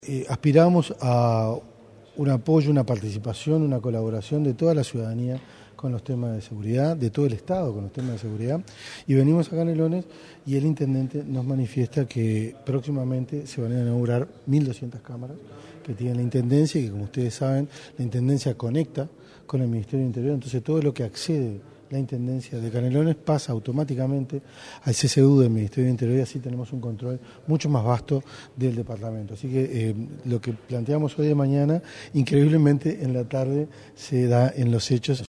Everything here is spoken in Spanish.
Aspiramos a un apoyo, una participación, una colaboración de toda la ciudadanía con los temas de seguridad, de todo el Estado con los temas de seguridad, y venimos a Canelones y el intendente nos manifiesta que próximamente se van a inaugurar 1.200 cámaras que tiene la intendencia y que, como ustedes saben, la intendencia conecta con el Ministerio del Interior, entonces todo lo que accede la Intendencia de Canelones pasa automáticamente al CCU del Ministerio del Interior y así tenemos un control mucho más vasto del departamento. Así que lo que planteamos hoy de mañana, increíblemente en la tarde se da en los hechos.